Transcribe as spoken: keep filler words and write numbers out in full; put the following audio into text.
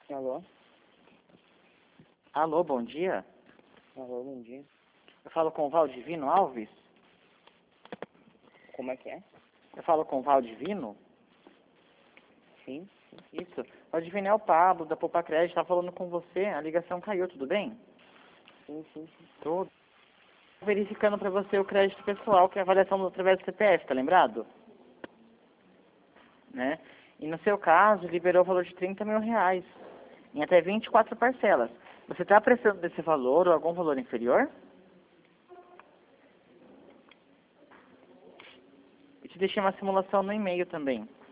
Alô? Alô, bom dia. Alô, bom dia. Eu falo com o Valdivino Alves? Como é que é? Eu falo com o Valdivino? Sim. Isso. Valdivino é o Pablo, da Poupa Crédito. Tá falando com você. A ligação caiu, tudo bem? Sim, sim, sim. Tudo. Verificando para você o crédito pessoal, que é a avaliação através do C P F, tá lembrado? Né? E no seu caso, liberou o valor de trinta mil reais, em até vinte e quatro parcelas. Você está precisando desse valor ou algum valor inferior? Eu te deixei uma simulação no e-mail também.